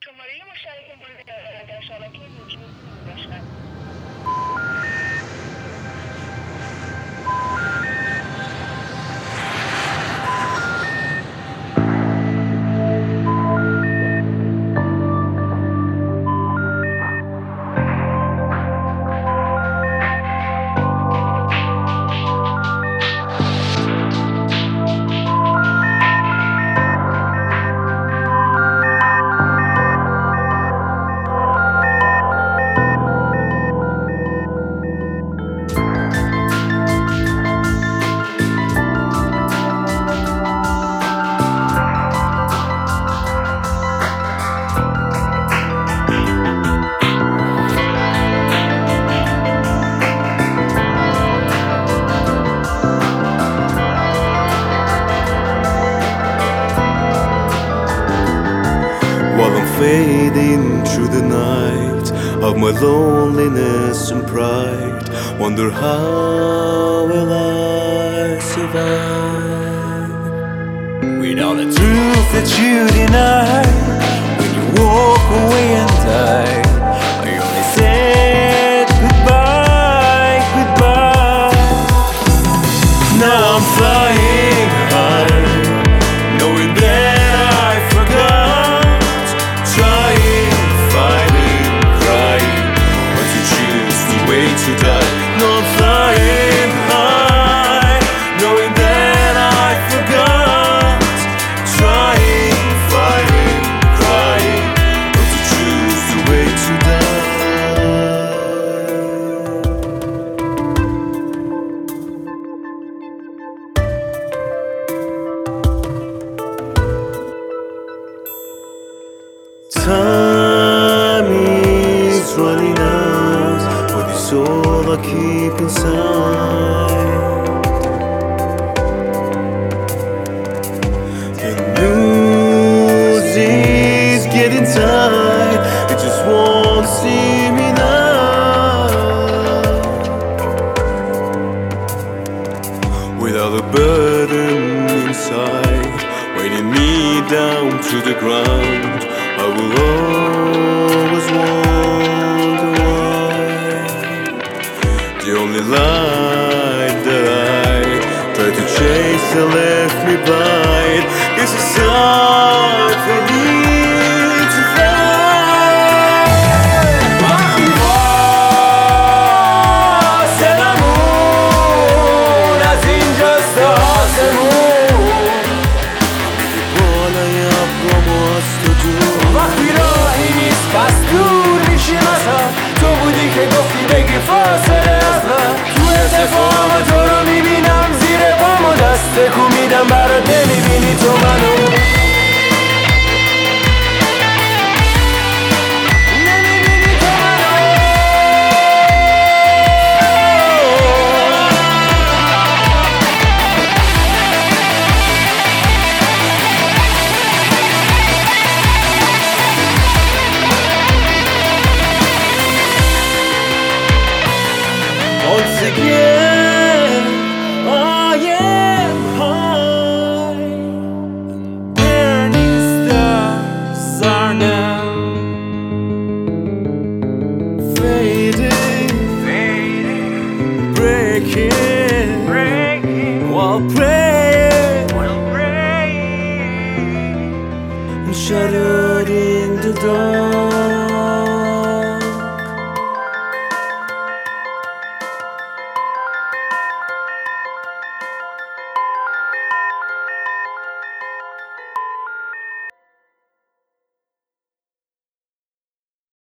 شماره مشترک مورد در شبکه موجود باشد. While I'm fading through the night of my loneliness and pride, wonder how will I survive without the truth that you deny. When you walk away and die, I only said goodbye, goodbye. Now I'm flying high, knowing that I forgot, trying, fighting, crying, but you choose the way to die. No, I'm flying high, knowing that I forgot, trying, fighting, crying, but you choose the way to die. Time is running out, but it's all I keep inside. The news is getting tight, it just won't see me now. Without a burden inside, weighing me down to the ground, I will always wonder why. The only light that I tried to chase that left me blind. Guess it's time for me to fly. C'est l'amour, la zine just وقتی راهی نیست پس دور میشی ازم، تو بودی که گفتی بگی فاصله